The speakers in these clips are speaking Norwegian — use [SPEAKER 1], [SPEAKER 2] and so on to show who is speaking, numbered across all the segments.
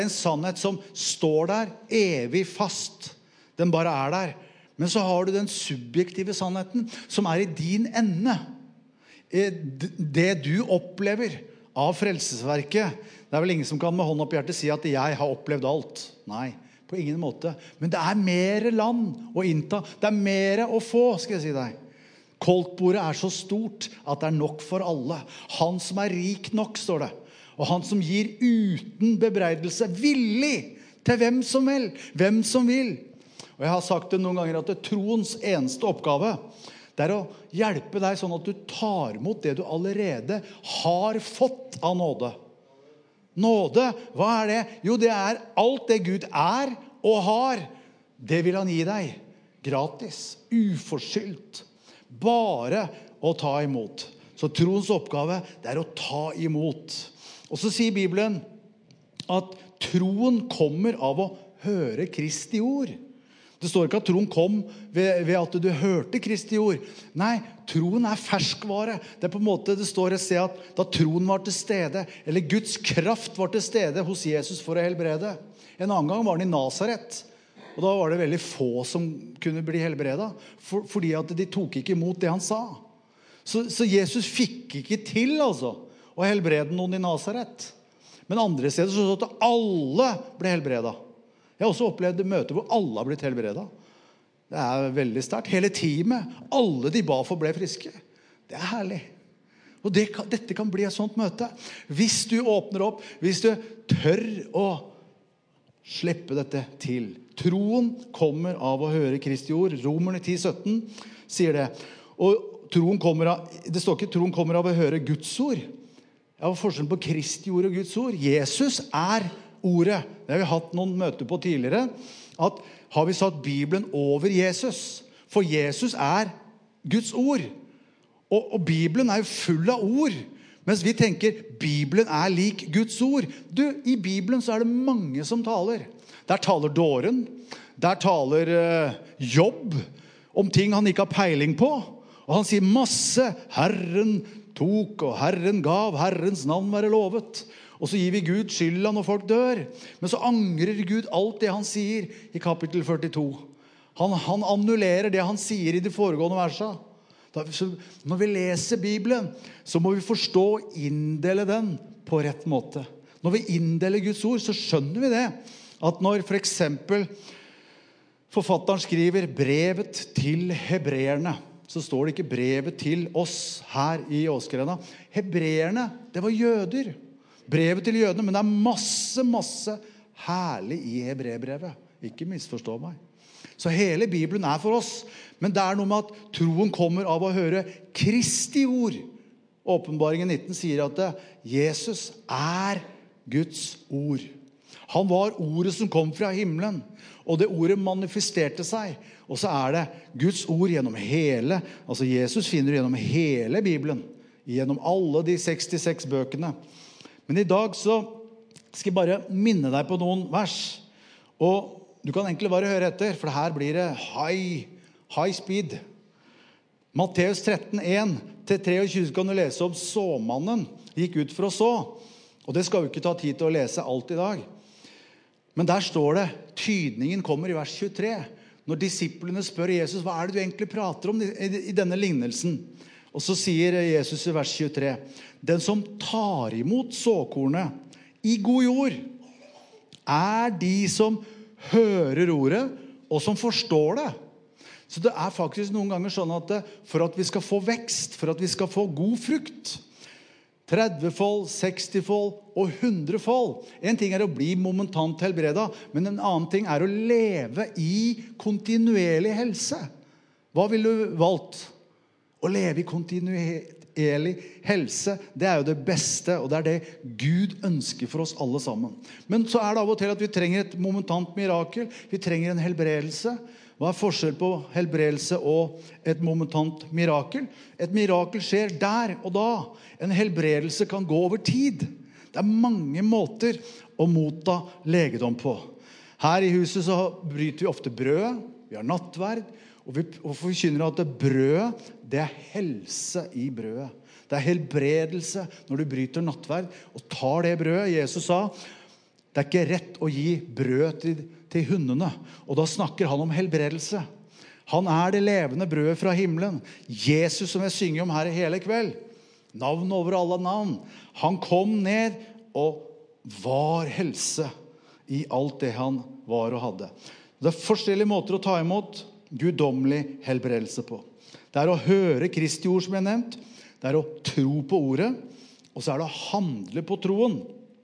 [SPEAKER 1] en sannhet som står der evig fast. Den bare der. Men så har du den subjektive sannheten som i din ende. Det du opplever av frelsesverket. Det vel ingen som kan med hånd opp hjertet si at jeg har opplevd alt. Nei, på ingen måte. Men det mer land å innta. Det mer å få, skal jeg si deg. Koltbordet så stort at det nok for alle. Han som rik nok, står det. Og han som gir uten bebreidelse, villig til hvem som vil. Og jeg har sagt det noen ganger at troens eneste oppgave, det å hjelpe deg sånn at du tar imot det du allerede har fått av nåde. Nåde, hva det? Jo, det alt det Gud og har. Det vil han gi deg. Gratis, uforskyldt. Bare å ta imot. Så troens oppgave, det å ta imot. Og så sier Bibelen at troen kommer av å høre Kristi ord. Det står ikke at troen kom ved at du hørte Kristi ord. Nei, troen ferskvare. Det på en måte, det står et sted at da troen var til stede, eller Guds kraft var til stede hos Jesus for å helbrede. En annen gang var han i Nazaret, og da var det veldig få som kunne bli helbredet, fordi at de tok ikke imot det han sa. Så Jesus fikk ikke til, altså, å helbrede noen i Nazaret. Men andre steder så at alle ble helbredet. Jeg har også opplevd møter hvor alle har blitt helbredet. Det veldig sterkt. Hele teamet, alle de ba for ble friske. Det herlig. Og dette kan bli et sånt møte. Hvis du åpner opp, hvis du tør å slippe dette til. Troen kommer av å høre Kristi ord. Romerne 10:17 sier det. Og det står ikke troen kommer av å høre Guds ord. Ja, forskjellen på Kristi ord og Guds ord. Jesus ordet. Det har vi hatt noen møter på tidligere. At har vi satt Bibelen over Jesus? For Jesus Guds ord. Og Bibelen jo full av ord. Mens vi tenker Bibelen lik Guds ord. Du, i Bibelen så det mange som taler. Der taler dåren. Der taler Jobb om ting han ikke har peiling på. Og han sier masse. Herren tok, og Herren gav, Herrens navn være lovet. Og så gir vi Gud skylda når folk dør. Men så angrer Gud alt det han sier i kapittel 42. Han annullerer det han sier i de foregående versa. Når vi leser Bibelen, så må vi forstå og inndele den på rett måte. Når vi inndeler Guds ord, så skjønner vi det. At når for eksempel forfatteren skriver brevet til hebreerne, så står det ikke brevet til oss her i Åsgrena. Hebreerne, det var jøder. Brevet til jødene, men det masse herlig i Hebrebrevet. Ikke misforstå meg. Så hele Bibelen for oss, men det noe med at troen kommer av å høre Kristi ord. Åpenbaringen 19 sier at Jesus Guds ord. Han var ordet som kom fra himmelen, og det ordet manifesterte seg. Og så det Guds ord gjennom hele, altså Jesus finner gjennom hele Bibelen, gjennom alle de 66 bøkene. Men i dag så skal jeg bare minne deg på noen vers, og du kan egentlig bare høre etter, for her blir det high speed. Matteus 13:1-23 kan du lese om såmannen gikk ut for å så, og det skal jo ikke ta tid til å lese alt i dag. Men der står det, tydningen kommer i vers 23, når disiplene spør Jesus, hva det du egentlig prater om i denne lignelsen? Og så sier Jesus i vers 23, den som tar imot såkornet i god jord, de som hører ordet, og som forstår det. Så det faktisk noen ganger sånn at for at vi skal få vekst, for at vi skal få god frukt, 30-fold, 60-fold og 100-fold. En ting å bli momentant helbredet, men en annen ting å leve i kontinuerlig helse. Hva vil du valgt? Å leve i kontinuerlig helse, det jo det beste, og det det Gud ønsker for oss alle sammen. Men så det av og til at vi trenger et momentant mirakel, vi trenger en helbredelse. Hva forskjell på helbredelse og et momentant mirakel? Et mirakel skjer der og da. En helbredelse kan gå over tid. Det mange måter å motta legedom på. Her i huset så bryter vi ofte brød, vi har nattverd, og vi forkynner at brød, det helse i brødet. Det helbredelse når du bryter nattverd og tar det brødet. Jesus sa, det ikke rett å gi brød til hundene. Og da snakker han om helbredelse. Han det levende brødet fra himmelen. Jesus som jeg synger om her hele kveld. Navn over alle navn. Han kom ned og var helse i alt det han var og hadde. Det forskjellige måter å ta imot guddommelig helbredelse på. Det å høre Kristi ord som jeg nevnt. Det å tro på ordet. Og så det å handle på troen.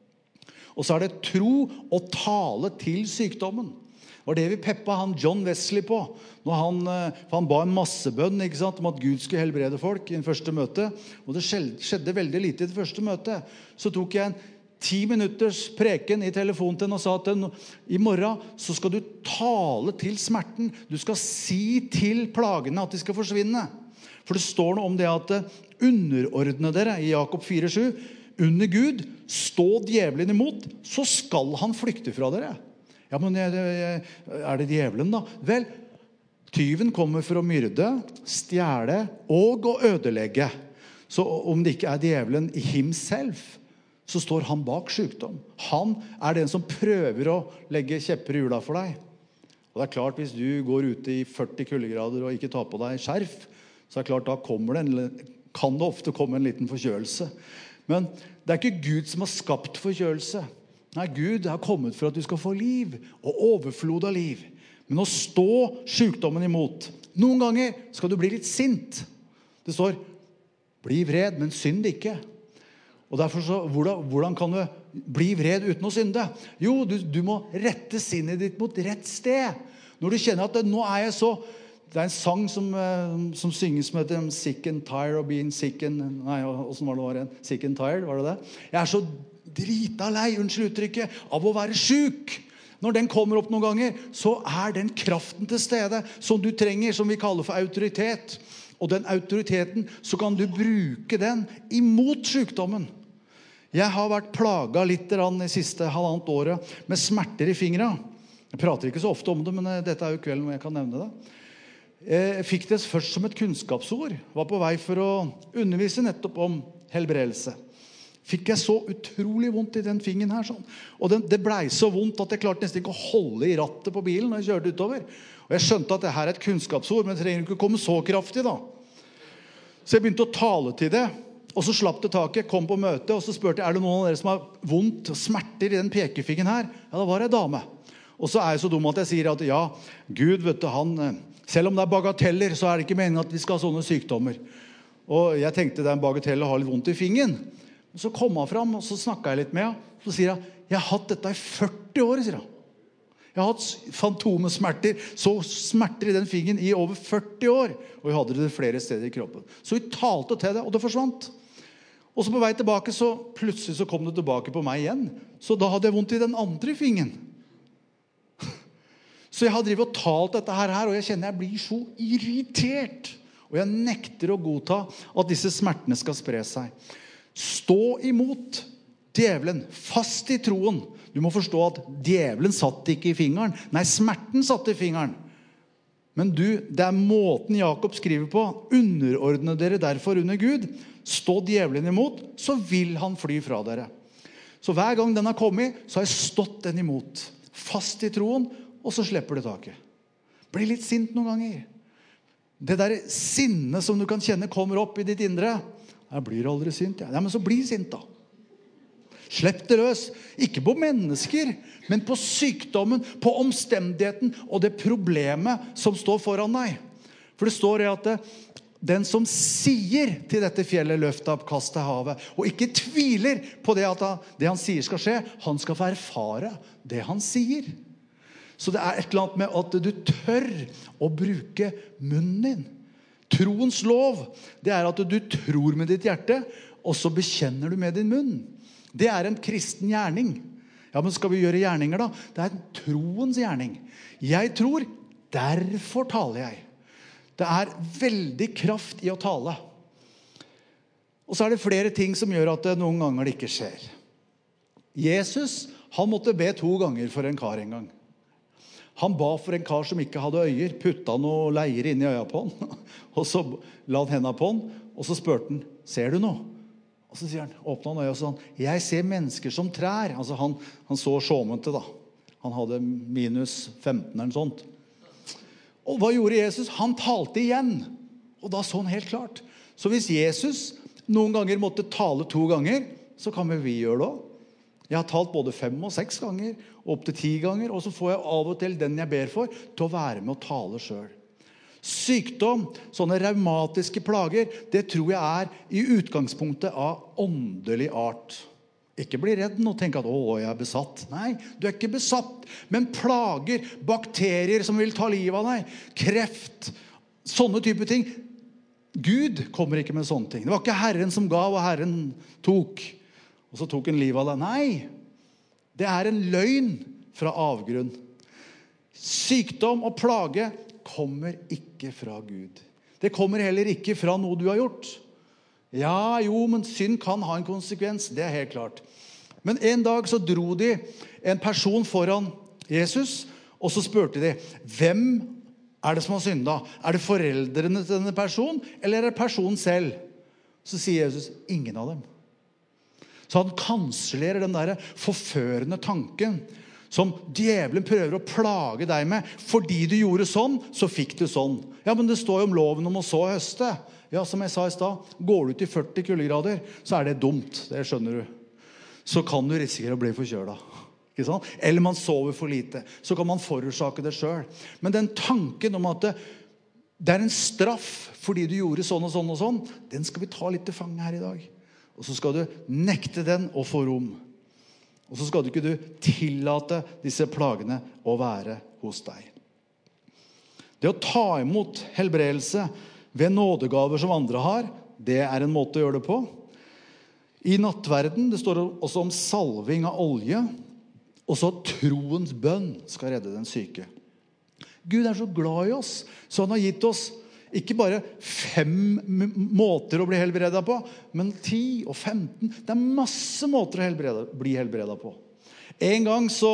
[SPEAKER 1] Og så det tro og tale til sykdommen. Det var det vi peppet han John Wesley på. Når han ba en massebønn, ikke sant, om at Gud skulle helbrede folk i den første møte. Og det skjedde veldig lite i det første møtet. Så tok jeg en 10 minutters preken i telefonen til henne og sa at i morgen så skal du tale til smerten. Du skal si til plagene at de skal forsvinne. For det står noe om det at underordne dere i Jakob 4:7. Under Gud, stå djevelen imot, så skal han flykte fra dere. Ja, men det djevelen da? Vel, tyven kommer for å myrde, stjele og å ødelegge. Så om det ikke djevelen i himself, så står han bak sykdom. Han den som prøver å legge kjepper i hjula for deg. Og det klart, hvis du går ute i 40 kuldegrader og ikke tar på deg skjerf, så klart, da kan det ofte komme en liten forkjølelse. Men det ikke Gud som har skapt forkjølelse. Nei, Gud har kommet for at du skal få liv, og overflod av liv. Men å stå sykdommen imot. Noen ganger skal du bli litt sint. Det står, bli vred, men synd ikke. Og derfor så, hvordan kan du bli vred uten å synde? Jo, du må rette sinnet ditt mot rett sted. Når du kjenner at nå jeg så... Det en sang som synges med dem, sick and tired of being sick and... Nei, hvordan var det? Sick and tired, var det det? Jeg så drita lei, unnskyld uttrykket, av å være syk. Når den kommer opp noen ganger, så den kraften til stede som du trenger, som vi kaller for autoritet. Og den autoriteten, så kan du bruke den imot sykdommen. Jeg har vært plaget litt det siste halvannet året med smerter i fingrene. Jeg prater ikke så ofte om det, men dette jo kvelden hvor jeg kan nevne det. Jeg fikk det først som et kunnskapsord. Var på vei for å undervise nettopp om helbredelse. Fikk jeg så utrolig vondt i den fingeren her. Sånn. Og det ble så vondt at jeg klarte nesten ikke å holde i rattet på bilen når jeg kjørte utover. Og jeg skjønte at det her et kunnskapsord, men det trenger ikke komme så kraftig da. Så jeg begynte å tale til det. Og så slapp det taket, kom på møte, og så spurte jeg, det noen av dere som har vondt og smerter i den pekefingeren her? Ja, da var det en dame. Og så jeg så dum at jeg sier at ja, Gud, vet du, han... Selv om det bagateller, så det ikke meningen at vi skal ha sånne sykdommer. Og jeg tenkte det en bagatell å ha litt vondt i fingeren. Så kom han fram, og så snakket jeg litt med han. Så sier han, jeg har hatt dette i 40 år, sier han. Jeg har hatt fantomesmerter, så smerter i den fingeren i over 40 år. Og jeg hadde det flere steder i kroppen. Så vi talte til det, og det forsvant. Og så på vei tilbake, så plutselig så kom det tilbake på meg igjen. Så da hadde jeg vondt i den andre fingeren. Så jeg har drivet og talt dette her, og jeg kjenner jeg blir så irritert. Og jeg nekter å godta at disse smertene skal spre seg. Stå imot djevelen, fast i troen. Du må forstå at djevelen satt ikke i fingeren. Nei, smerten satt i fingeren. Men det måten Jakob skriver på. Underordne dere derfor under Gud. Stå djevelen imot, så vil han fly fra dere. Så hver gang den har kommet, så har jeg stått den imot. Fast i troen, og så slipper det taket. Blir litt sint noen ganger. Det der sinnet som du kan kjenne kommer opp i ditt indre. Jeg blir aldri sint. Ja, men så bli sint da. Slipp det løs. Ikke på mennesker, men på sykdommen, på omstendigheten og det problemet som står foran deg. For det står at den som sier til dette fjellet løft opp, kast til havet, og ikke tviler på det at det han sier skal skje, han skal få erfare det han sier. Så det et eller annet med at du tør å bruke munnen din. Troens lov, det at du tror med ditt hjerte, og så bekjenner du med din munn. Det en kristen gjerning. Ja, men skal vi gjøre gjerninger da? Det en troens gjerning. Jeg tror, derfor taler jeg. Det veldig kraft i å tale. Og så det flere ting som gjør at det noen ganger det ikke skjer. Jesus, han måtte be 2 ganger for en kar en gang. Han ba for en kar som ikke hadde øyer, putta noe leier inn i øya på han, og så la han hendene på han, og så spurte han, ser du noe? Og så sier han, åpnet han øya og sånn, jeg ser mennesker som trær. Altså han så sjåmønte da. Han hadde minus 15 eller noe sånt. Og hva gjorde Jesus? Han talte igjen. Og da så han helt klart. Så hvis Jesus noen ganger måtte tale 2 ganger, så kan vi gjøre det også. Jeg har talt både 5 og 6 ganger, opp til 10 ganger, og så får jeg av og til den jeg ber for, til å være med å tale selv. Sykdom, sånne reumatiske plager, det tror jeg i utgangspunktet av åndelig art. Ikke bli redd og tenke at, jeg er besatt. Nei, du er ikke besatt, men plager, bakterier som vil ta livet av deg, kreft, sånne type ting. Gud kommer ikke med sånne ting. Det var ikke Herren som gav, og Herren tok. Og så tok en liv av deg. Nei, det er en løgn fra avgrunn. Sykdom og plage kommer ikke fra Gud. Det kommer heller ikke fra noe du har gjort. Ja, jo, men synd kan ha en konsekvens, det er helt klart. Men en dag så dro de en person foran Jesus, og så spurte de, hvem er det som har syndet? Er det foreldrene til denne personen, eller er det personen selv? Så sier Jesus, ingen av dem. Så han kansellerer den der forførende tanken som djevelen prøver å plage deg med. Fordi du gjorde sånn, så fikk du sånn. Ja, men det står jo om loven om å så høste. Ja, som jeg sa i sted, går du til 40 kuldegrader, så er det dumt, det skjønner du. Så kan du risikere å bli forkjølet. Ikke sant? Eller man sover for lite, så kan man forårsake det selv. Men den tanken om at det er en straff fordi du gjorde sånn og sånn og sånn, den skal vi ta litt til fange her i dag. Og så skal du nekte den og få rom. Og så skal du ikke tillate disse plagene å være hos deg. Det å ta imot helbredelse ved nådegaver som andre har, det er en måte å gjøre det på. I nattverden, det står også om salving av olje, og så troens bønn skal redde den syke. Gud er så glad i oss, så han har gitt oss ikke bare 5 måter å bli helbredet på, men 10 og 15. Det er masse måter å bli helbredet på. En gang så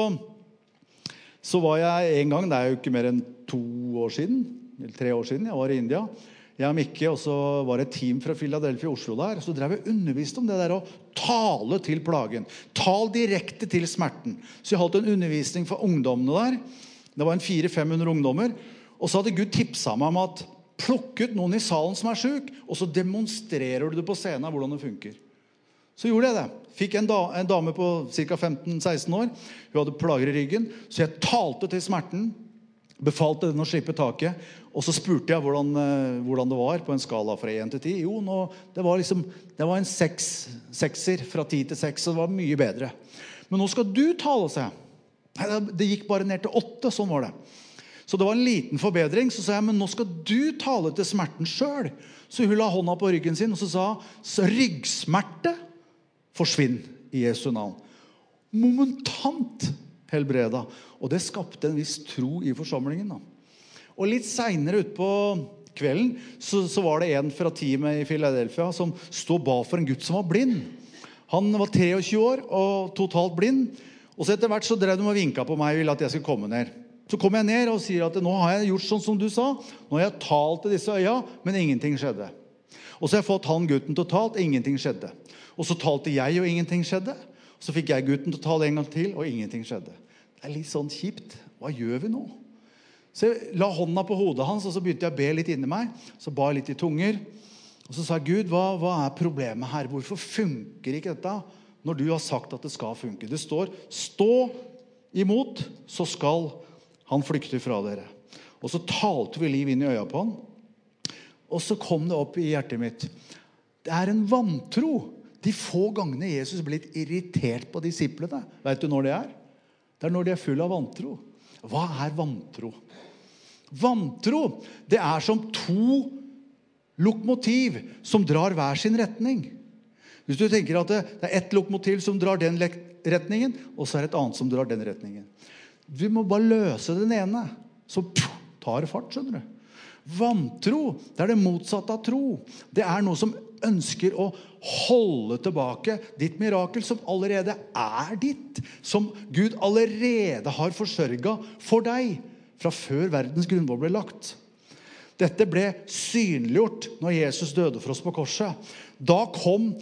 [SPEAKER 1] var jeg, det er jo ikke mer enn 2 år siden, eller 3 år siden, jeg var i India. Jeg og Mikke, og så var det et team fra Philadelphia i Oslo der, så drev jeg undervist om det der å tale til plagen. Tal direkte til smerten. Så jeg holdt en undervisning for ungdommene der. Det var en 400-500 ungdommer, og så hadde Gud tipset meg om at plukk ut noen i salen som er syk, og så demonstrerer du det på scenen hvordan det funker. Så gjorde jeg det. Fikk en dame på ca. 15-16 år. Hun hadde plager i ryggen, så jeg talte til smerten, befalte den å slippe taket, og så spurte jeg hvordan det var på en skala fra 1 til 10. Jo, det var en 6-er fra 10 til 6, så det var mye bedre. Men nå skal du tale, seg. Det gikk bare ned til 8, sånn var det. Så det var en liten forbedring, så sa jeg, men nå skal du tale til smerten selv. Så hun la hånda på ryggen sin, og så sa, så ryggsmerte forsvinn i Jesu navn. Momentant helbreda. Og det skapte en viss tro i forsamlingen da. Og litt senere ut på kvelden, så var det en fra teamet i Philadelphia som stod og ba for en gutt som var blind. Han var 23 år og totalt blind, og så etter hvert så drev de og vinket på meg og ville at jeg skulle komme ned. Så kom jeg ned og sier at nå har jeg gjort sånn som du sa. Nå har jeg talt til disse øya, men ingenting skjedde. Og så har jeg fått han gutten til å tale, ingenting skjedde. Og så talte jeg, og ingenting skjedde. Og så fikk jeg gutten til å tale en gang til, og ingenting skjedde. Det er litt sånn kjipt. Hva gjør vi nå? Så jeg la hånda på hodet hans, og så begynte jeg å be litt inni meg. Så ba jeg litt i tunger. Og så sa Gud, hva er problemet her? Hvorfor funker ikke dette når du har sagt at det skal funke? Det står, stå imot, så skal han flykte fra dere. Og så talte vi liv inn i øya på han. Og så kom det opp i hjertet mitt. Det er en vantro. De få gangene Jesus ble litt irritert på disiplene. Vet du når det er? Det er når de er full av vantro. Hva er vantro? Vantro, det er som 2 lokomotiv som drar hver sin retning. Hvis du tenker at det er ett lokomotiv som drar den retningen, og så er det et annet som drar den retningen. Vi må bare løse den ene, så tar det fart, skjønner du. Vantro, det er det motsatte av tro. Det er noe som ønsker å holde tilbake ditt mirakel som allerede er ditt, som Gud allerede har forsørget for deg fra før verdens grunnvoll ble lagt. Dette ble synliggjort når Jesus døde for oss på korset. Da kom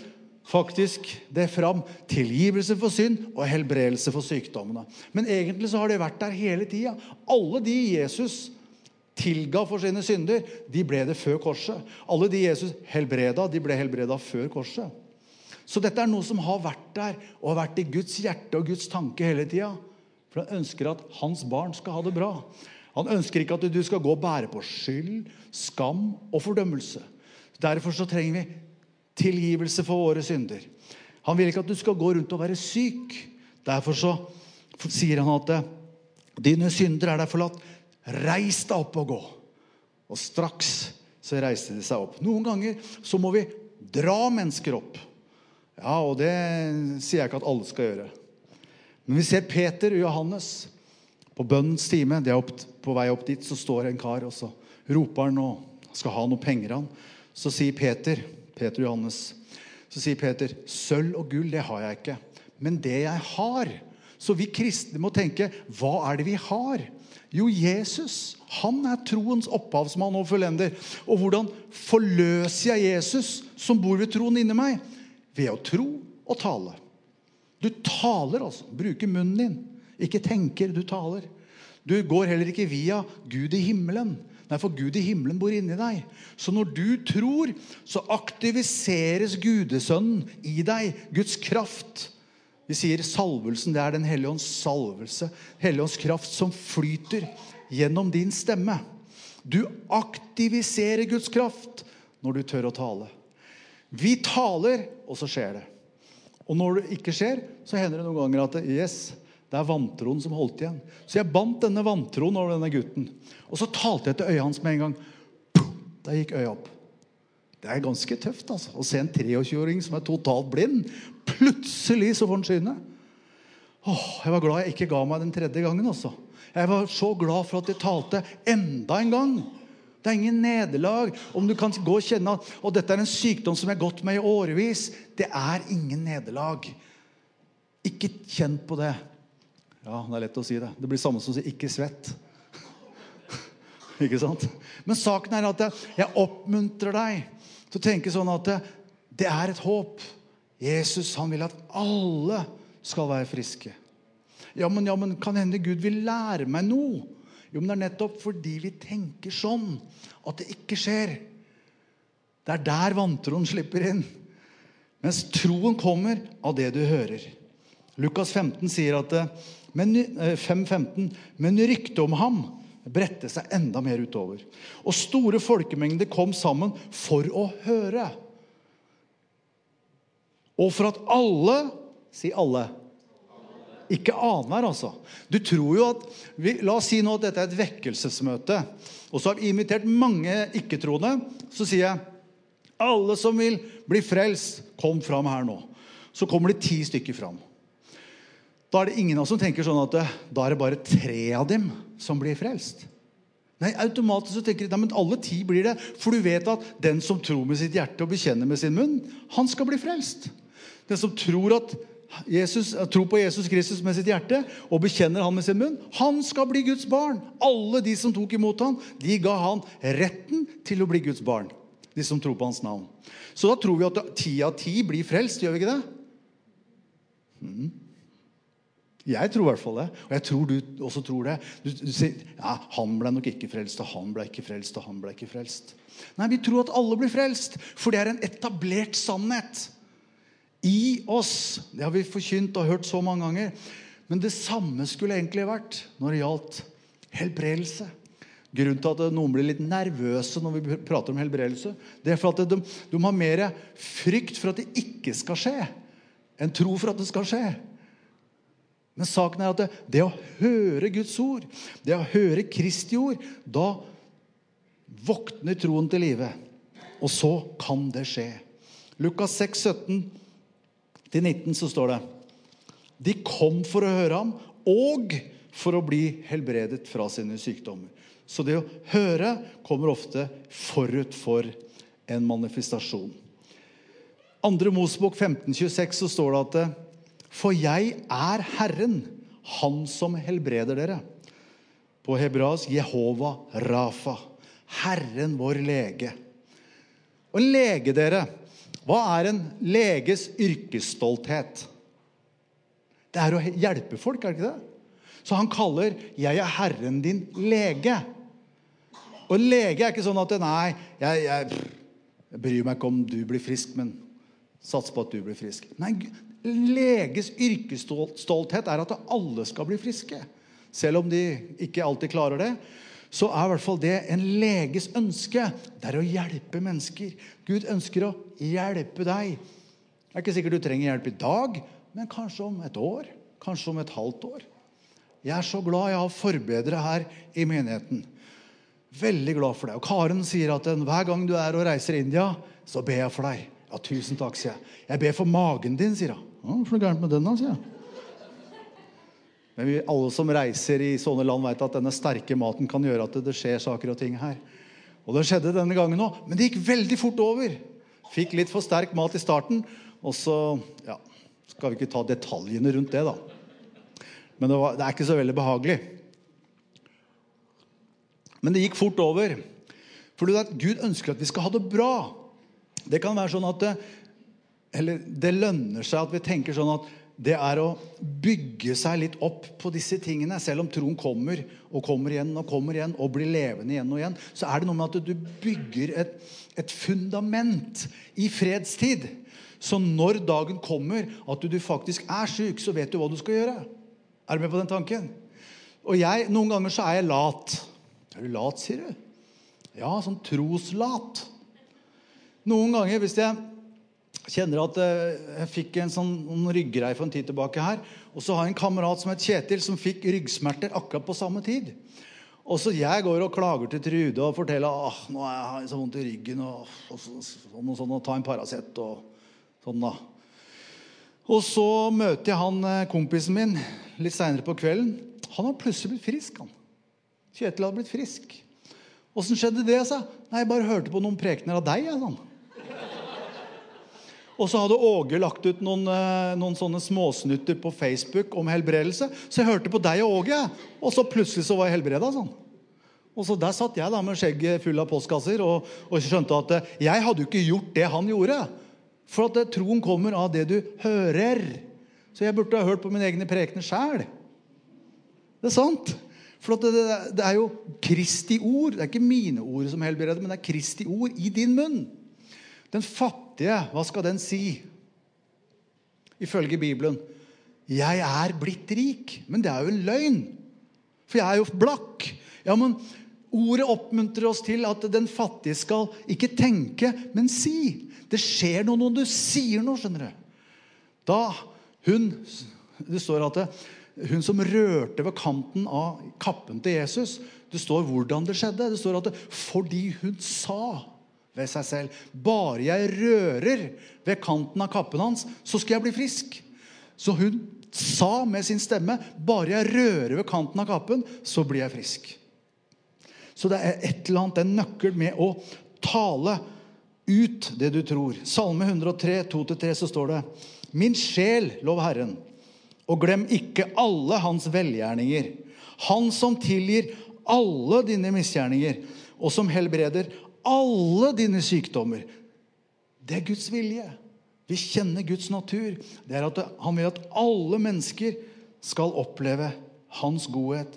[SPEAKER 1] faktisk det fram tilgivelse for synd og helbredelse for sykdommene. Men egentlig så har det vært der hele tiden. Alle de Jesus tilga for sine synder, de ble det før korset. Alle de Jesus helbreda, de ble helbreda før korset. Så dette noe som har vært der, og har vært i Guds hjerte og Guds tanke hele tiden. For han ønsker at hans barn skal ha det bra. Han ønsker ikke at du skal gå og bære på skyld, skam og fordømmelse. Derfor så trenger vi tilgivelse for våre synder. Han vil ikke at du skal gå rundt og være syk. Derfor så sier han at dine synder der forlatt. Reis deg opp og gå. Og straks så reiste de seg opp. Noen ganger så må vi dra mennesker opp. Ja, og det sier jeg ikke at alle skal gjøre. Men vi ser Peter og Johannes på bønnens time. De på vei opp dit, så står en kar, og så roper han og skal ha noe penger han. Så sier Peter og Johannes, så sier Peter, sølv og gull, det har jeg ikke. Men det jeg har, så vi kristne må tenke, hva det vi har? Jo, Jesus, han troens opphavsmann og fullender. Og hvordan forløser jeg Jesus som bor ved troen inni meg? Ved å tro og tale. Du taler altså, bruker munnen din. Ikke tenker, du taler. Du går heller ikke via Gud i himmelen. Nei, for Gud i himmelen bor inni deg. Så når du tror, så aktiviseres Gudesønnen i deg, Guds kraft. Vi sier salvelsen, det den Hellige Ånds salvelse. Hellige Ånds kraft som flyter gjennom din stemme. Du aktiviserer Guds kraft når du tør å tale. Vi taler, og så skjer det. Og når det ikke skjer, så hender det noen ganger at det vantroen som holdt igjen. Så jeg bandt denne vantroen over denne gutten. Og så talte jeg til øyet hans med en gang. Da gikk øyet opp. Det ganske tøft altså. Å se en 23-åring som totalt blind. Plutselig så får han syne. Jeg var glad jeg ikke ga meg den tredje gangen også. Jeg var så glad for at jeg talte enda en gang. Det ingen nederlag. Om du kan gå og kjenne at dette en sykdom som jeg har gått med i årevis. Det ingen nederlag. Ikke kjenn på det. Ja, det lett å si det. Det blir samme som å si ikke svett. Ikke sant? Men saken at jeg oppmuntrer deg til å tenke sånn at det et håp. Jesus, han vil at alle skal være friske. Ja, men kan hende Gud vil lære meg noe? Jo, men det nettopp fordi vi tenker sånn at det ikke skjer. Det der vantroen slipper inn. Mens troen kommer av det du hører. Lukas 15 sier at 5:15, men ryktet om ham bredte seg enda mer utover. Og store folkemengder kom sammen for å høre. Og for at alle, si alle, ikke aner altså. Du tror jo at, la oss si nå at dette et vekkelsesmøte, og så har vi invitert mange ikke-troende, så sier jeg, alle som vil bli frelst, kom fram her nå. Så kommer det 10 stykker fram. Da det ingen av oss som tenker sånn at da det bare 3 av dem som blir frelst. Nei, automatisk så tenker de, men alle 10 blir det, for du vet at den som tror med sitt hjerte og bekjenner med sin munn, han skal bli frelst. Den som tror på Jesus Kristus med sitt hjerte og bekjenner han med sin munn, han skal bli Guds barn. Alle de som tok imot han, de ga han retten til å bli Guds barn. De som tror på hans navn. Så da tror vi at 10 av 10 blir frelst, gjør vi ikke det? Jeg tror I hvert fall det, og jeg tror du også tror det. Du sier, ja, han ble nok ikke frelst, og han ble ikke frelst, og han ble ikke frelst. Nei, vi tror at alle blir frelst, for det en etablert sannhet I oss. Det har vi forkynt og hørt så mange ganger. Men det samme skulle egentlig vært når det gjaldt helbredelse. Grunnen til at noen blir litt nervøse når vi prater om helbredelse, det for at de har mer frykt for at det ikke skal skje, enn tro for at det skal skje. Men saken at det å høre Guds ord, det å høre Kristi ord, da våkner troen til livet. Og så kan det skje. Lukas 6, 17-19 så står det, de kom for å høre ham, og for å bli helbredet fra sine sykdommer. Så det å høre kommer ofte forut for en manifestasjon. 2. Mosebok 15:26 så står det at for jeg Herren, han som helbreder dere. På hebraisk Jehova Rafa, Herren vår lege. Og lege dere, Hva en leges yrkesstolthet? Det å hjelpe folk, det ikke det? Så han kaller, jeg Herren din lege. Og lege ikke sånn at, nei, jeg bryr meg ikke om du blir frisk, men sats på at du blir frisk. Nei, leges yrkesstolthet at alle skal bli friske. Selv om de ikke alltid klarer det, så I hvert fall det en leges ønske. Det å hjelpe mennesker. Gud ønsker å hjelpe deg. Det ikke sikkert du trenger hjelp I dag, men kanskje om et år, kanskje om et halvt år. Jeg så glad jeg har forbedret her I menigheten. Veldig glad for det. Og Karen sier at hver gang du og reiser I India, så ber jeg for deg. Ja, tusen takk, sier jeg. Jeg ber for magen din, sier hun. Ja, for det gærent med den da, sier jeg. Men alle som reiser I sånne land vet at denne sterke maten kan gjøre at det skjer saker og ting her. Og det skjedde denne gangen også, men det gikk veldig fort over. Fikk litt for sterk mat I starten, og så, ja, skal vi ikke ta detaljene rundt det da. Men det ikke så veldig behagelig. Men det gikk fort over. For du vet, Gud ønsker at vi skal ha det bra. Det kan være sånn at det lønner seg at vi tenker sånn at det å bygge seg litt opp på disse tingene, selv om troen kommer og kommer igjen og blir levende igjen og igjen, så det noe med at du bygger et fundament I fredstid. Så når dagen kommer at du faktisk syk, så vet du hva du skal gjøre. Du med på den tanken? Og noen ganger så jeg lat. Du lat, sier du? Ja, sånn troslat. Noen ganger, hvis jeg kjenner at jeg fikk en sånn ryggrei for en tid tilbake her, og så har jeg en kamerat som heter Kjetil, som fikk ryggsmerter akkurat på samme tid. Og så jeg går og klager til Trude og forteller, nå jeg så vondt I ryggen, og sånn, og ta en Paracet, og sånn da. Og så møter jeg han kompisen min litt senere på kvelden. Han har plutselig blitt frisk, han. Kjetil hadde blitt frisk. Hvordan skjedde det, sa? Nei, jeg bare hørte på noen prekener av deg, sånn. Og så hadde Åge lagt ut noen sånne småsnutter på Facebook om helbredelse. Så jeg hørte på deg og Åge, og så plutselig så var jeg helbredet, sånn. Og så der satt jeg da med skjegget full av postkasser, og skjønte at jeg hadde jo ikke gjort det han gjorde. For at troen kommer av det du hører. Så jeg burde ha hørt på mine egne prekener selv. Det sant? For at det jo Kristi ord. Det ikke mine ord som helbreder, men det Kristi ord I din munn. Den fattige, hva skal den si? Ifølge Bibelen. Jeg blitt rik. Men det jo en løgn. For jeg jo blakk. Ja, men ordet oppmuntrer oss til at den fattige skal ikke tenke, men si. Det skjer noe når du sier noe, skjønner du. Da det står at hun som rørte ved kanten av kappen til Jesus, det står hvordan det skjedde. Det står at fordi hun sa ved seg selv, bare jeg rører ved kanten av kappen hans, så skal jeg bli frisk. Så hun sa med sin stemme, bare jeg rører ved kanten av kappen, så blir jeg frisk. Så det et eller annet, en nøkkel med å tale ut det du tror. Salme 103, 2-3, så står det, min sjel, lov Herren, og glem ikke alle hans velgjerninger. Han som tilgir alle dine misgjerninger, og som helbreder alle dine sykdommer. Det Guds vilje. Vi kjenner Guds natur. Det at han vil at alle mennesker skal oppleve hans godhet.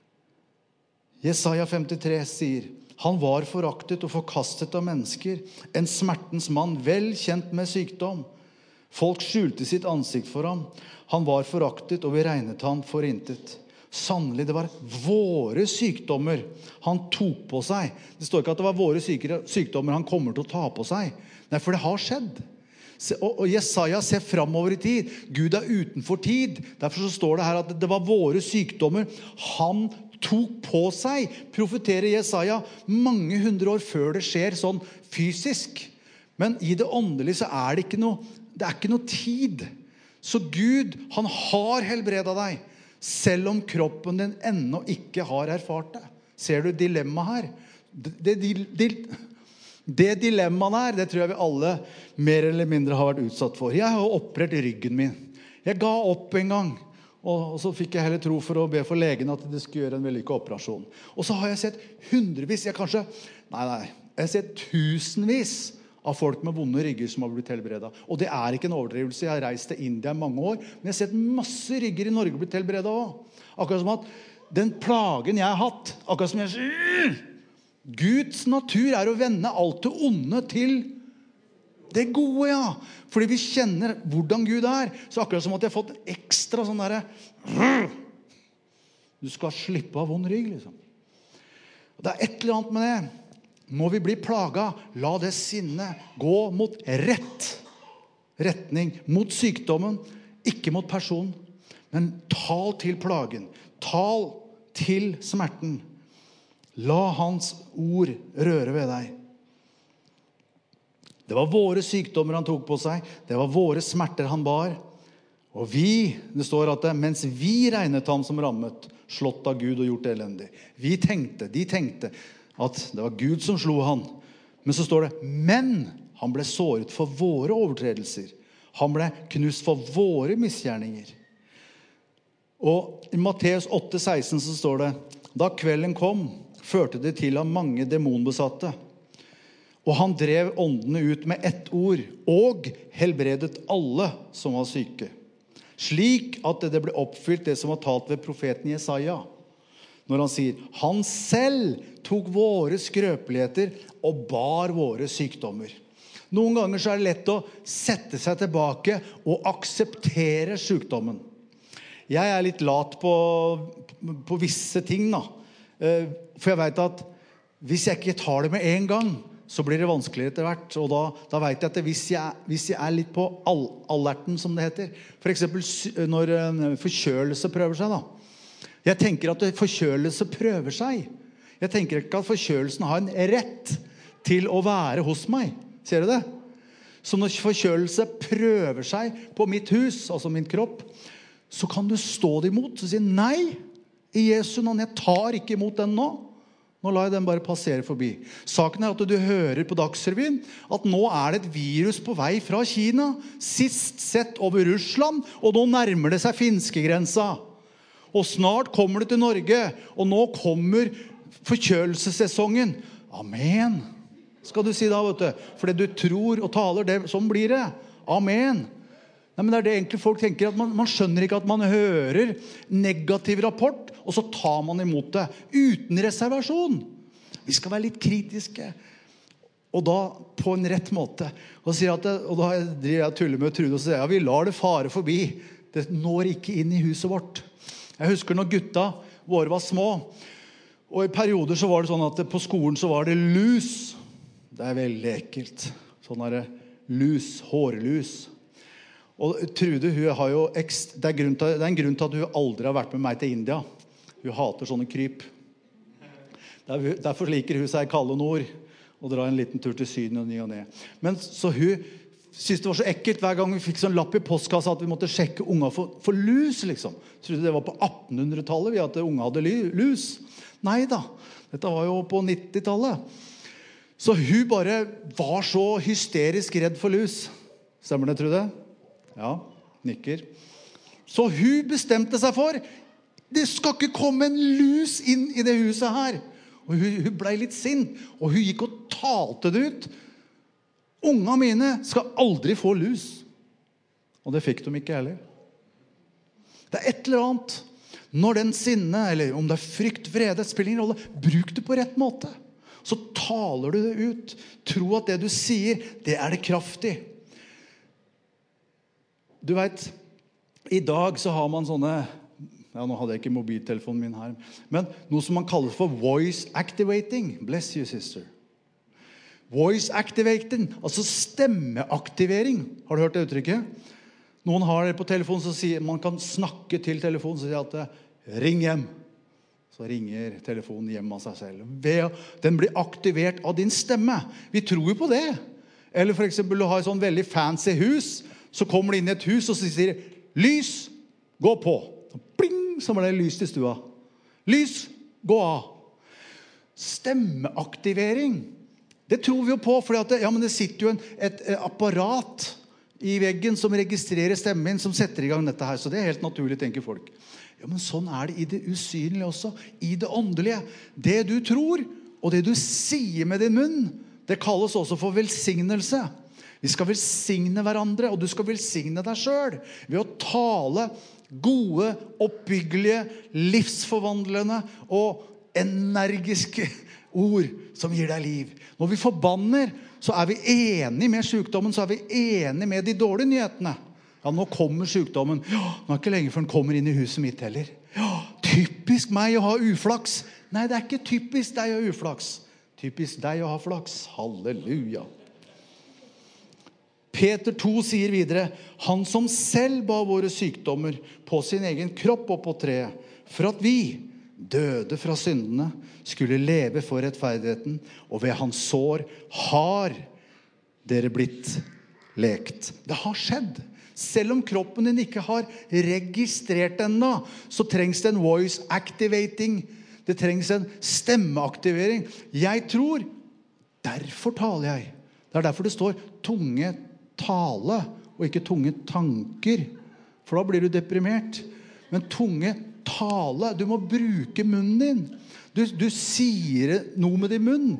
[SPEAKER 1] Jesaja 53 sier, han var foraktet og forkastet av mennesker, en smertens mann, vel kjent med sykdom. Folk skjulte sitt ansikt for ham. Han var foraktet, og vi regnet han for intet. Sannelig, det var våre sykdommer han tok på seg. Det står ikke at det var våre sykdommer han kommer til å ta på seg. Nei, for det har skjedd. Og Jesaja ser fremover I tid. Gud utenfor tid. Derfor så står det her at det var våre sykdommer han tok på seg, profeterer Jesaja mange hundre år før det skjer sånn fysisk. Men I det åndelige så det ikke noe tid. Så Gud, han har helbredet deg, selv om kroppen din ennå ikke har erfart det. Ser du dilemmaet her? Det dilemmaet her, det tror jeg vi alle mer eller mindre har vært utsatt for. Jeg har operert ryggen min. Jeg ga opp en gang. Og så fikk jeg heller tro for å be for legen at det skulle gjøre en vellykket operasjon. Og så har jeg sett hundrevis, jeg har sett tusenvis av folk med vonde rygger som har blitt helbredet. Og det ikke en overdrivelse. Jeg har reist til India i mange år, men jeg har sett masse rygger i Norge blitt helbredet også. Akkurat som at den plagen jeg har hatt, akkurat som jeg Guds natur å vende alt det onde til det gode, ja. Fordi vi kjenner hvordan Gud Så akkurat som at jeg har fått ekstra sånn der du skal slippe av vond rygg, liksom. Det et eller annet med det. Når vi blir plaget, la det sinnet gå mot rett retning, mot sykdommen, ikke mot personen. Men tal til plagen, tal til smerten. La hans ord røre ved deg. Det var våre sykdommer han tok på seg, det var våre smerter han bar. Og det står at mens vi regnet ham som rammet, slått av Gud og gjort elendig. De tenkte at det var Gud som slo han. Men så står det, men han ble såret for våre overtredelser. Han ble knust for våre misgjerninger. Og i Matteus 8,16 så står det, da kvelden kom, førte det til av mange demonbesatte. Og han drev åndene ut med ett ord, og helbredet alle som var syke. Slik at det ble oppfylt det som var talt ved profeten Jesaja. Når han sier, han selv tok våre skrøpeligheter og bar våre sykdommer. Noen ganger så det lett å sette seg tilbake og akseptere sykdommen. Jeg litt lat på visse ting da. For jeg vet at hvis jeg ikke tar det med en gang, så blir det vanskeligere etter hvert. Og da vet jeg at hvis jeg litt på alerten, som det heter, for eksempel når forkjølelse prøver seg da. Jeg tenker at forkjølelse prøver seg. Jeg tenker ikke at forkjølelsen har en rett til å være hos meg. Ser du det? Så når forkjølelse prøver seg på mitt hus, altså min kropp, så kan du stå det imot og si, nei, i Jesu navn, jeg tar ikke imot den nå. Nå lar jeg den bare passere forbi. Saken at du hører på Dagsrevyen at nå det et virus på vei fra Kina, sist sett over Russland, og nå nærmer det seg finskegrensa. Og snart kommer det til Norge, og nå kommer forkjølelsessesongen. Amen, skal du si da, vet du. Fordi du tror og taler, sånn blir det. Amen. Nei, men det det egentlig folk tenker, at man skjønner ikke at man hører negativ rapport, og så tar man imot det uten reservasjon. Vi skal være litt kritiske, og da på en rett måte. Og da driver jeg og tuller med Trude og sier, ja, vi lar det fare forbi. Det når ikke inn i huset vårt. Jeg husker når gutta våre var små, og i perioder så var det sånn at på skolen så var det lus. Det veldig ekkelt. Sånn lus, hårlus. Og Trude, hun har jo det en grunn til at hun aldri har vært med meg til India. Hun hater sånne kryp. Derfor liker hun seg kalde nord og drar en liten tur til syden og ny og ned. Men så hun syntes det var så ekkelt hver gang vi fikk sånn lapp i postkassa at vi måtte sjekke unger for lus, liksom. Trodde det var på 1800-tallet at unger hadde lus. Neida, dette var jo på 90-tallet. Så hun bare var så hysterisk redd for lus. Stemmer det, Trude? Ja, nikker. Så hun bestemte seg for, det skal ikke komme en lus inn i det huset her. Og hun ble litt sint, og hun gikk og talte det ut. Unga mine skal aldri få lus. Og det fikk de ikke heller. Det et eller annet. Når den sinne, eller om det frykt, vrede, spiller ingen rolle, bruk det på rett måte. Så taler du det ut. Tro at det du sier, det det kraft i. Du vet, i dag så har man sånne, ja, nå hadde jeg ikke mobiltelefonen min her, men noe som man kaller for voice activating. Bless you, sister. Voice activating, altså stemmeaktivering. Har du hørt det uttrykket? Noen har det på telefonen, så sier man kan snakke til telefonen, så sier at ring hjem. Så ringer telefonen hjem av seg selv. Den blir aktivert av din stemme. Vi tror jo på det. Eller for eksempel, du har et sånn veldig fancy hus, så kommer du inn i et hus, og så sier det, lys, gå på. Så pling, så var det lys til stua. Lys, gå av. Stemmeaktivering. Det tror vi jo på, for det sitter jo et apparat i veggen som registrerer stemmen, som setter i gang dette her. Så det helt naturlig, tenker folk. Ja, men sånn det i det usynlige også, i det åndelige. Det du tror, og det du sier med din munn, Det kalles også for velsignelse. Vi skal velsigne hverandre, og du skal velsigne deg selv ved å tale gode, oppbyggelige, livsforvandlende og energiske ord som gir deg liv. Når vi forbanner, så vi enige med sykdommen, så vi enige med de dårlige nyhetene. Ja, nå kommer sykdommen. Ja, nå ikke lenge før den kommer inn i huset mitt heller. Ja, typisk meg å ha uflaks. Nei, det ikke typisk deg å ha uflaks. Typisk deg å ha flaks. Halleluja. Peter 2 sier videre, han som selv bar våre sykdommer på sin egen kropp og på treet, for at vi, døde fra syndene, skulle leve for rettferdigheten, og ved hans sår har dere blitt lekt. Det har skjedd. Selv om kroppen din ikke har registrert ennå, så trengs det en voice activating. Det trengs en stemmeaktivering. Jeg tror, derfor taler jeg. Det derfor det står tunge tale, og ikke tunge tanker. For da blir du deprimert. Men tunge tale, du må bruke munnen din. Du sier noe med din munn.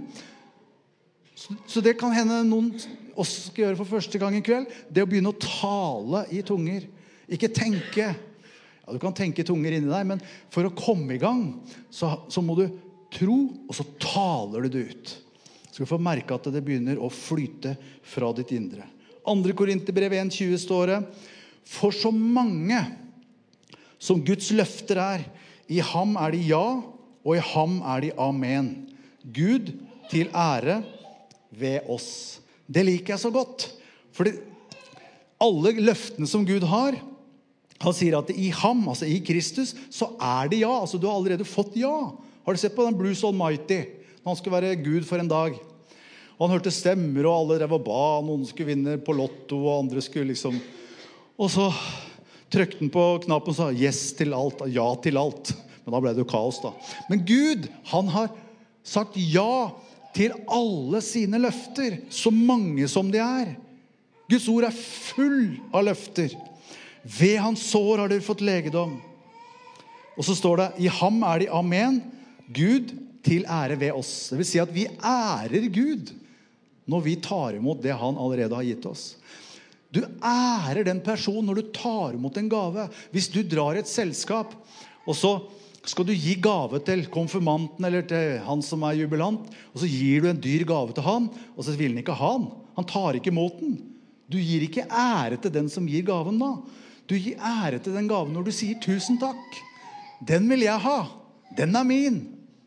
[SPEAKER 1] Så det kan hende noen også skal gjøre for første gang i kveld. Det å begynne å tale i tunger. Ikke tenke. Ja, du kan tenke tunger inni deg, men for å komme i gang, så må du tro, og så taler du det ut. Så du får merke at det begynner å flyte fra ditt indre. 2. Korinterbrev 1,20 står det, for så mange som Guds løfter i ham de ja, og i ham de amen. Gud til ære ved oss. Det liker jeg så godt, fordi alle løftene som Gud har, han sier at i ham, altså i Kristus, så det ja, altså du har allerede fått ja. Har du sett på den Bruce Almighty, når han skulle være Gud for en dag? Og han hørte stemmer, og alle drev og ba, noen skulle vinne på lotto, og andre skulle liksom... Og så trykte han på knappen og sa, yes til alt, ja til alt. Men da ble det jo kaos da. Men Gud, han har sagt ja til alle sine løfter, så mange som de Guds ord full av løfter. Ved hans sår har dere fått legedom. Og så står det, i ham de amen, Gud til ære ved oss. Det vil si at vi ærer Gud når vi tar imot det han allerede har gitt oss. Du ærer den personen når du tar imot en gave. Hvis du drar et selskap, og så skal du gi gave til konfirmanten eller til han som jubilant, og så gir du en dyr gave til han, og så vil han ikke ha den. Han tar ikke imot den. Du gir ikke ære til den som gir gaven da. Du gir ære til den gaven når du sier tusen takk. Den vil jeg ha. Den min.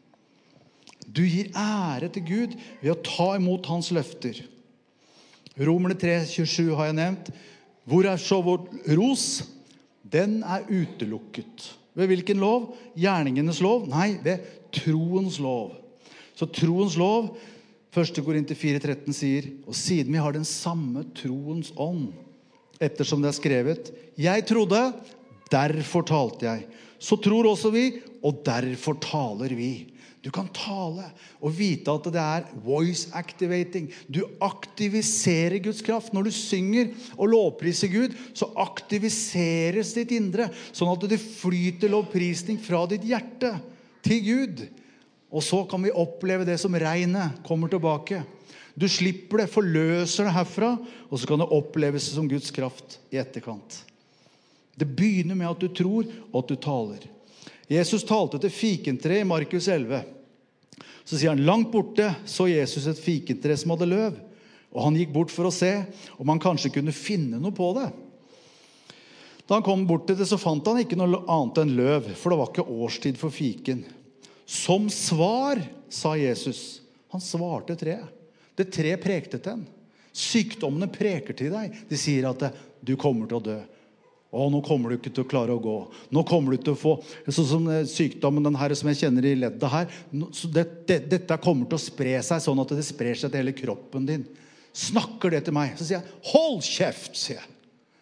[SPEAKER 1] Du gir ære til Gud ved å ta imot hans løfter. Romerne 3,27 har jeg nevnt. Hvor så vår ros? Den utelukket. Ved hvilken lov? Gjerningenes lov? Nei, ved troens lov. Så troens lov, 1. Korinter 4,13 sier, og siden vi har den samme troens ånd, ettersom det skrevet, jeg trodde, derfor talte jeg. Så tror også vi, og derfor taler vi. Du kan tale og vite at det voice activating. Du aktiviserer Guds kraft. Når du synger og lovpriser Gud, så aktiviseres ditt indre, sånn at det flyter lovprisning fra ditt hjerte til Gud. Og så kan vi oppleve det som regnet kommer tilbake. Du slipper det, forløser det herfra, og så kan det oppleves som Guds kraft i etterkant. Det begynner med at du tror og at du taler. Jesus talte til fikentre i Markus 11. Så sier han, langt borte så Jesus et fikentre som hadde løv, og han gikk bort for å se om han kanskje kunne finne noe på det. Da han kom bort til det, så fant han ikke noe annet enn løv, for det var ikke årstid for fiken. Som svar, sa Jesus. Han svarte treet. Det tre prekte til han. Sykdommene preker til deg. De sier at du kommer til å dø. Nå kommer du ikke til å klare å gå. Nå kommer du til å få, sånn som sykdommen, den her som jeg kjenner i leddet her, så dette kommer til å spre seg, sånn at det sprer seg til hele kroppen din. Snakker det til meg, så sier jeg, hold kjeft, sier jeg.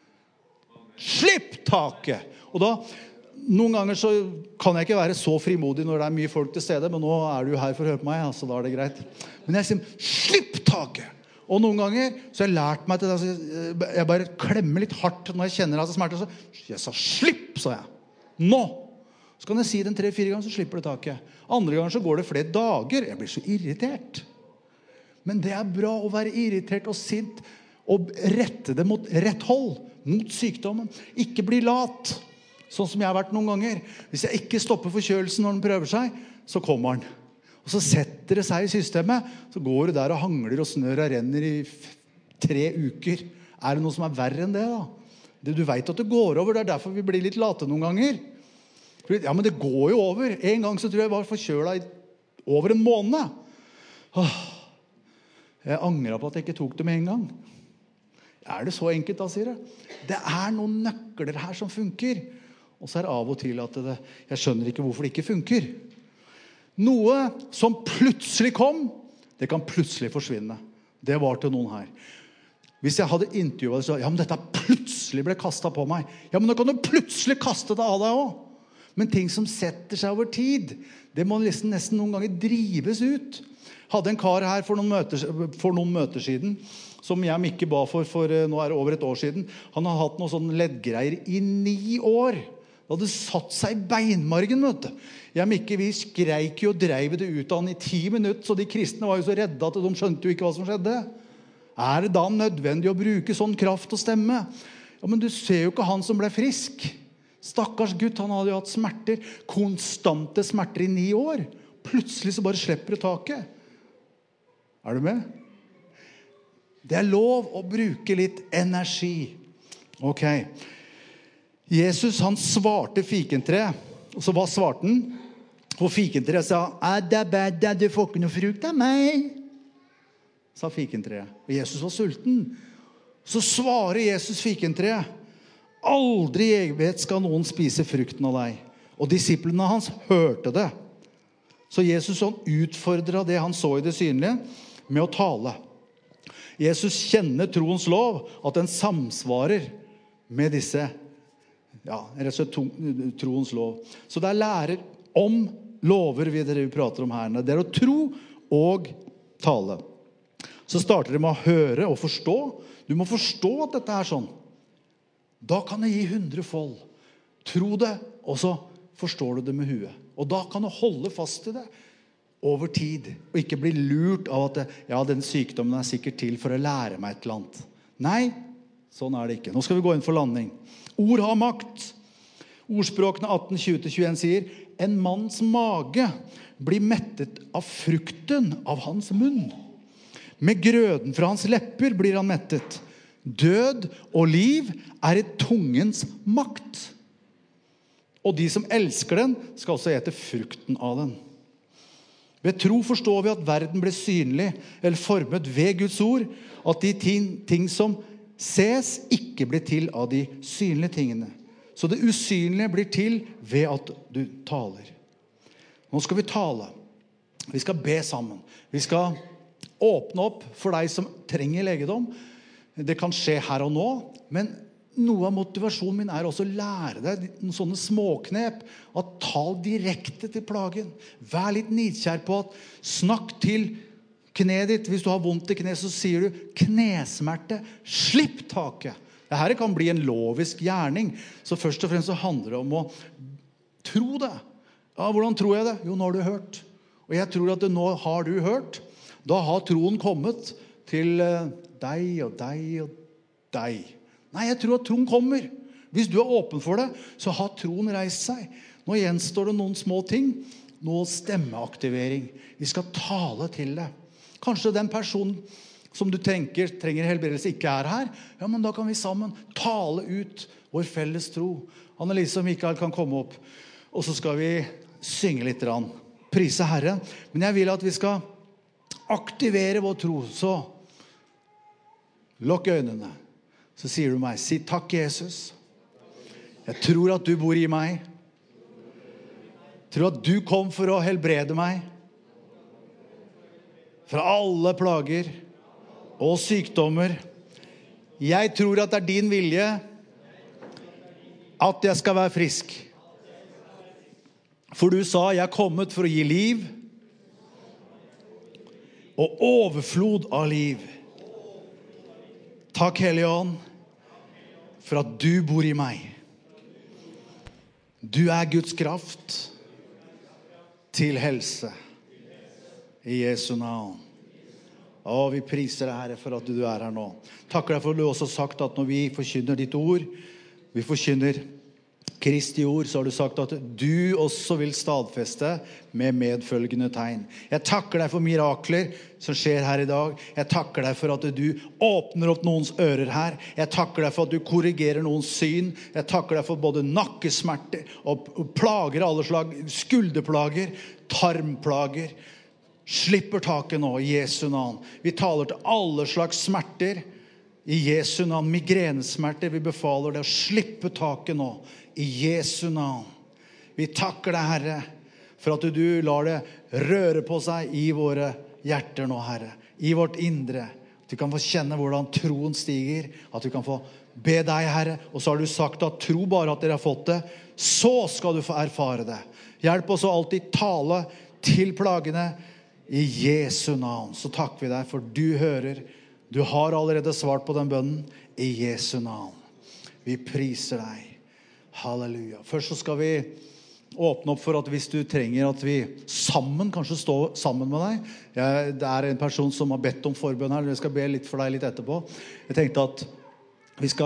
[SPEAKER 1] Slipp taket! Og da, noen ganger så kan jeg ikke være så frimodig når det mye folk til stede, men nå du her for å høre på meg, så da det greit. Men jeg sier, slipp taket! Og noen ganger så har jeg lært meg til det, jeg bare klemmer litt hardt når jeg kjenner at det smerter, så jeg sa, slipp, sa jeg. Nå! Så kan jeg si den 3-4 ganger, så slipper det taket. Andre ganger så går det flere dager. Jeg blir så irritert. Men det bra å være irritert og sint og rette det mot rett hold, mot sykdommen. Ikke bli lat, sånn som jeg har vært noen ganger. Hvis jeg ikke stopper forkjølelsen når den prøver seg, så kommer den. Og så setter det seg i systemet, så går det der og hangler og snør og renner i 3 uker. Det noe som verre enn det da? Du vet at det går over, det derfor vi blir litt late noen ganger. Ja, men det går jo over. En gang så tror jeg var forkjølet i over en måned. Jeg angrer på at jeg ikke tok det med en gang. Det så enkelt da, sier jeg? Det noen nøkler her som funker. Og så det av og til at jeg skjønner ikke hvorfor det ikke funker. Noe som plutselig kom, det kan plutselig forsvinne. Det var til noen her. Hvis jeg hadde intervjuet så, ja, men dette plutselig ble kastet på meg. Ja, men da kan du plutselig kaste det av deg også. Men ting som setter seg over tid, det må nesten noen ganger drives ut. Hadde en kar her for noen møter siden, som jeg og Mikke ba for nå det over et år siden. Han har hatt noen sånne leddgreier i 9 år. Det hadde satt seg i beinmargen, vet du. Jeg og Mikke, vi skreik jo og dreiv det ut av han i 10 minutter, så de kristne var jo så redde at de skjønte jo ikke hva som skjedde. Det da nødvendig å bruke sånn kraft og stemme? Ja, men du ser jo ikke han som ble frisk. Stakkars Gud, han hadde jo hatt smerter, konstante smerter i 9 år. Plutselig så bare slipper det taket. Du med? Det lov å bruke litt energi. Ok. Jesus, han svarte fikentre. Og så hva svarte han? Og fikentre sa, «Adda, du får ikke noe frukt av meg», sa fikentreet. Og Jesus var sulten. Så svarer Jesus fikentreet, «Aldri i evighet skal noen spise frukten av deg». Og disiplene hans hørte det. Så Jesus han utfordret det han så i det synlige med å tale. Jesus kjenner troens lov, at den samsvarer med disse, rett og slett troens lov. Så det lærer om lover vi prater om her. Det å tro og tale. Så starter det med å høre og forstå. Du må forstå at dette sånn. Da kan det gi 100-fold. Tro det, og så forstår du det med huet. Og da kan du holde fast i det over tid, og ikke bli lurt av at den sykdommen sikkert til for å lære meg et eller annet. Nei, sånn det ikke. Nå skal vi gå inn for landing. Ord har makt. Ordspråkene 18:20-21 sier, en manns mage blir mettet av frukten av hans munn. Med grøden fra hans lepper blir han mettet. Død og liv i tungens makt. Og de som elsker den skal også ete frukten av den. Ved tro forstår vi at verden blir synlig eller formet ved Guds ord, at de ting som ses ikke blir til av de synlige tingene. Så det usynlige blir til ved at du taler. Nå skal vi tale. Vi skal be sammen. Vi skal åpne opp for deg som trenger legedom. Det kan skje her og nå, men noe av motivasjonen min også å lære deg sånne småknep, at tal direkte til plagen. Vær litt nidkjær på at snakk til kneet ditt. Hvis du har vondt i kne, så sier du knesmerte, slipp taket. Dette kan bli en lovisk gjerning, så først og fremst så handler det om å tro det. Ja, hvordan tror jeg det? Jo, nå har du hørt. Og jeg tror at nå har du hørt. Da har troen kommet til deg og deg og deg. Nei, jeg tror at troen kommer. Hvis du åpen for det, så har troen reist seg. Nå gjenstår det noen små ting. Noe stemmeaktivering. Vi skal tale til det. Kanskje den personen som du trenger helbredelse ikke her. Ja, men da kan vi sammen tale ut vår felles tro. Annelise og Mikael kan komme opp. Og så skal vi synge litt. Prise Herren. Men jeg vil at vi skal aktivere vår tro. Så lukk øynene. Så sier du meg, si takk Jesus. Jeg tror at du bor i meg. Jeg tror at du kom for å helbrede meg. Fra alle plager og sykdommer. Jeg tror at det din vilje at jeg skal være frisk. For du sa, jeg kommet for å gi liv og overflod av liv. Takk, Hellige Ånd, for at du bor i meg. Du Guds kraft til helse. I Jesu navn. Vi priser deg, Herre, for at du her nå. Takker deg for at du også har sagt at når vi forkynner ditt ord, vi forkynner Kristi ord, så har du sagt at du også vil stadfeste med medfølgende tegn. Jeg takker deg for mirakler som skjer her i dag. Jeg takker deg for at du åpner opp noens ører her. Jeg takker deg for at du korrigerer noens syn. Jeg takker deg for både nakkesmerter og plager av alle slag, skulderplager, tarmplager. Slipper taket nå i Jesu navn. Vi taler til alle slags smerter i Jesu navn. Migrenesmerter, vi befaler det å slippe taket nå i Jesu navn. Vi takker deg, Herre, for at du lar det røre på seg i våre hjerter nå, Herre. I vårt indre. At vi kan få kjenne hvordan troen stiger. At vi kan få be deg, Herre. Og så har du sagt at tro bare at dere har fått det. Så skal du få erfare det. Hjelp oss å alltid tale til plagene i Jesu navn. Så takker vi deg for du hører. Du har allerede svart på den bønnen i Jesu navn. Vi priser deg. Halleluja. Først så skal vi åpne opp for at hvis du trenger at vi sammen kanskje står sammen med deg. Det er en person som har bedt om forbønn her. Jeg skal be litt for deg litt etterpå. Jeg tenkte at vi skal